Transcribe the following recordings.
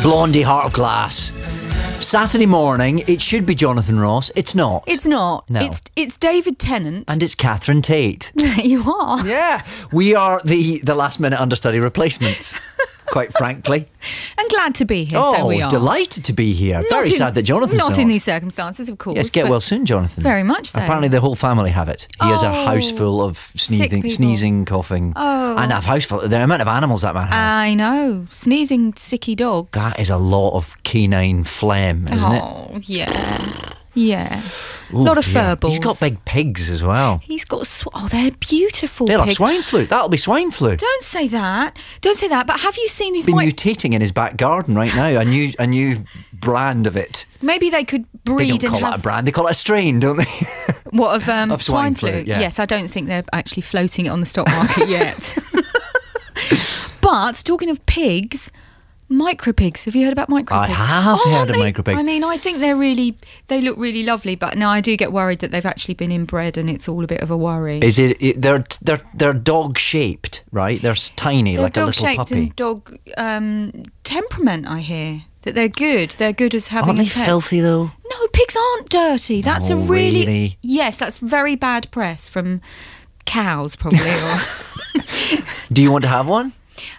Blondie, Heart of Glass. Saturday morning, it should be Jonathan Ross. It's not. It's not. No. It's David Tennant. And it's Catherine Tate. You are. Yeah. We are the last minute understudy replacements, quite frankly. I'm glad to be here, Oh, so we are. delighted to be here. Not Very in- sad that Jonathan's not. Not in these circumstances, of course. Yes, get but well soon, Jonathan. Very much so. Apparently the whole family have it. He has a Oh, house full of people. sneezing, coughing. Oh. And a house full. The amount of animals that man has. I know. Sneezing, sicky dogs. That is a lot of canine phlegm, isn't it? Oh, yeah. Yeah. A Ooh, lot of dear. fur balls. He's got big pigs as well. He's got... Oh, they're beautiful They'll have pigs. swine flu. That'll be swine flu. Don't say that. Don't say that. But have you seen these... Been mutating in his back garden right now. A new brand of it. Maybe they could They breed don't and call have... it a brand. They call it a strain, don't they? What, of, Of swine flu, yeah. Yes, I don't think they're actually floating it on the stock market yet. But, talking of pigs... Micropigs. Have you heard about micropigs? I have heard aren't of they- micropigs. I mean, I think they look really lovely, but now I do get worried that they've actually been inbred and it's all a bit of a worry. Is they're dog shaped, right? They're tiny, They're like a little dog-shaped puppy. and dog temperament, I hear. That they're good. They're good as having Aren't they as pets. filthy though? No, pigs aren't dirty. That's Oh, a really... really? Yes, that's very bad press from cows, probably. Or Do you want to have one?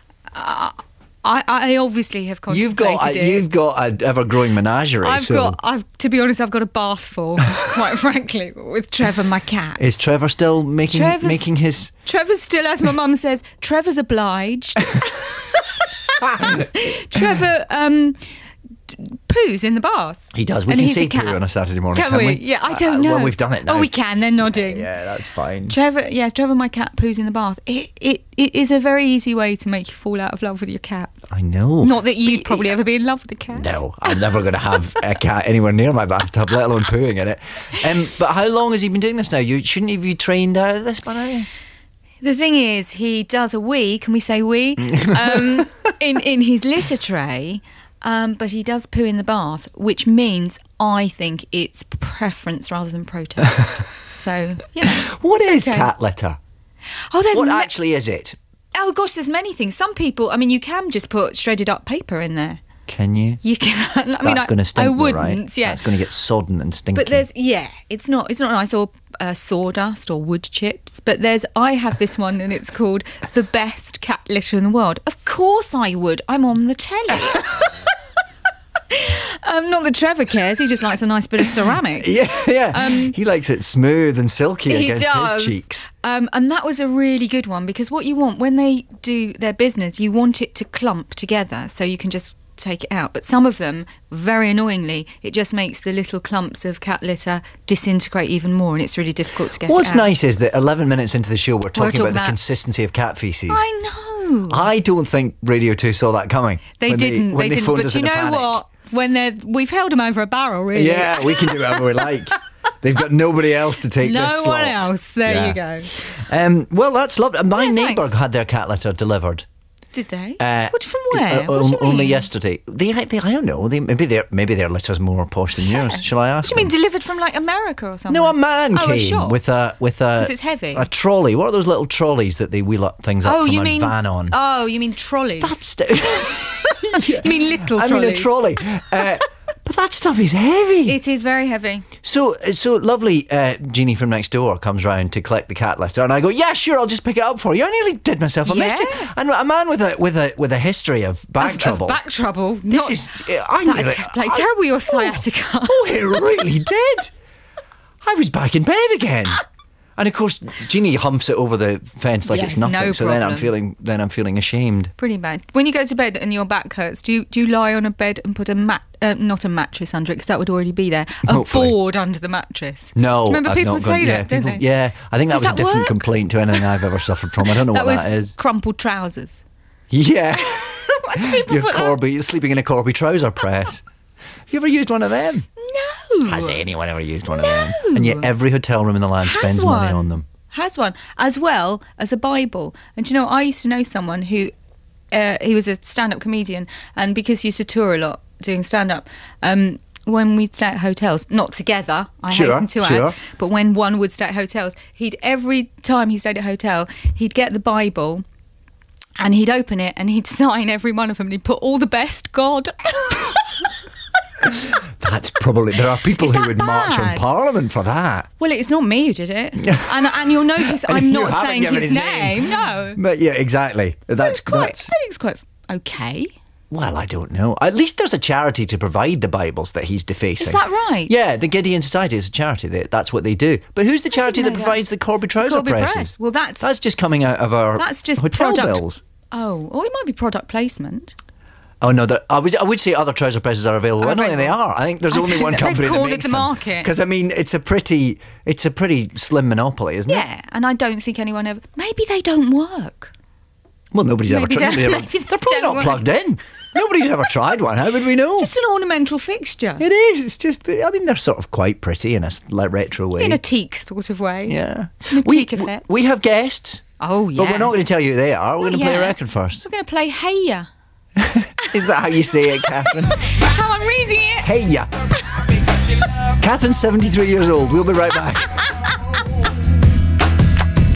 I obviously have You've contemplated it. you've got an ever-growing menagerie. To be honest, I've got a bath full, quite frankly, with Trevor, my cat. Is Trevor still making his? Trevor's still, as my mum says, Trevor's obliged. Trevor poos in the bath. He does. We And can he's a say poo cat. on a Saturday morning, Can we? Yeah, I don't know. Well, we've done it now. Oh, we can. They're nodding. Yeah, that's fine. Trevor, my cat, poos in the bath. It is a very easy way to make you fall out of love with your cat. I know. Not that you'd probably ever be in love with a cat. No, I'm never going to have a cat anywhere near my bathtub, let alone pooing in it. But how long has he been doing this now? Shouldn't he be trained out of this by now? The thing is, he does a wee. Can we say wee? In his litter tray. But he does poo in the bath, which means I think it's preference rather than protest. So, What it's is okay. cat litter? Oh, there's What actually is it? Oh gosh, there's many things. Some people, I mean, you can just put shredded up paper in there. Can you? You can. I mean, That's going to stink, I though, wouldn't. right? Yeah, That's going to get sodden and stinky. but it's not nice, or sawdust or wood chips. But I have this one, and it's called the best cat litter in the world. Of course, I would. I'm on the telly. Not that Trevor cares. He just likes a nice bit of ceramic. Yeah. He likes it smooth and silky He against does. his cheeks. And that was a really good one, because what you want when they do their business, you want it to clump together so you can just take it out. But some of them, very annoyingly, it just makes the little clumps of cat litter disintegrate even more, and it's really difficult to get it out. What's nice is that 11 minutes into the show, we're talking about the about- consistency of cat faeces. I know. I don't think Radio 2 saw that coming. They when didn't. when They didn't. phoned But us you in a know panic. what? We've held them over a barrel, really. Yeah, we can do whatever we like. They've got nobody else to take No this slot. one else. There you go. Well, that's lovely. My Yeah, neighbour thanks. had their cat litter delivered. Did they? What From where? What do you only mean? yesterday. They I don't know. Maybe their litter's more posh than yours. Shall I ask? What do you mean them? delivered from like America or something? No, a man a came shop. with a Because it's heavy. a trolley. What are those little trolleys that they wheel up things up Oh, from you a mean van on? Oh, you mean trolleys? That's You mean little I trolleys? mean a trolley. But that stuff is heavy. It is very heavy. So lovely Jeannie from next door comes round to collect the cat litter, and I go, yeah, sure, I'll just pick it up for you. I nearly did myself a mischief. And a man with a history of back trouble. Back trouble. This is terrible, your sciatica. Oh, it really did. I was back in bed again. And of course, Jeannie humps it over the fence like Yes, it's nothing. no so then problem. I'm feeling ashamed. Pretty bad. When you go to bed and your back hurts, do you lie on a bed and put not a mattress under it, because that would already be there, a Hopefully. board under the mattress? No, Remember I've people not say gone- that, don't they? Yeah, I think that Does was a that different work? complaint to anything I've ever suffered from. I don't know That what was that is. crumpled trousers. Yeah, Why do people your put that? Corby sleeping in a Corby trouser press. Have you ever used one of them? No. Has anyone ever used one of them? And yet every hotel room in the land Has spends money one. on them. Has one, as well as a Bible. And do you know, I used to know someone who he was a stand-up comedian, and because he used to tour a lot doing stand-up, when we'd stay at hotels, not together, I hasten to add, but when one would stay at hotels, every time he stayed at a hotel, he'd get the Bible And he'd open it and he'd sign every one of them and he'd put all the best, God. That's probably... There are people Is who that would march on bad? Parliament for that. Well, it's not me who did it. And you'll notice And I'm you not haven't saying given his his name. No. But yeah, exactly. I think it's quite okay. Well, I don't know. At least there's a charity to provide the Bibles that he's defacing. Is that right? Yeah, the Gideon Society is a charity. That's what they do. But who's the charity that know that. provides the Corby trouser Corby presses? Press. Well, that's just coming out of our That's just hotel product. bills. Oh, or it might be product placement. Oh no, I would say other trouser presses are available. I don't think they are. I think there's only one company that cornered makes the them. market. Because I mean, it's a pretty slim monopoly, isn't it? Yeah, and I don't think anyone ever. Maybe they don't work. Well, nobody's ever Maybe tried. they- They're maybe they probably don't not work. plugged in. Nobody's ever tried one. How would we know? Just an ornamental fixture It is. It's just. I mean, they're sort of quite pretty in a retro way. in a teak sort of way. Yeah. In a teak effect. We have guests. Oh yeah. But we're not going to tell you who they are. We're going to play a record first. We're going to play Hey Ya. Is that how you say it, Catherine? That's how I'm reading it. Hey ya. Catherine's 73 years old. We'll be right back.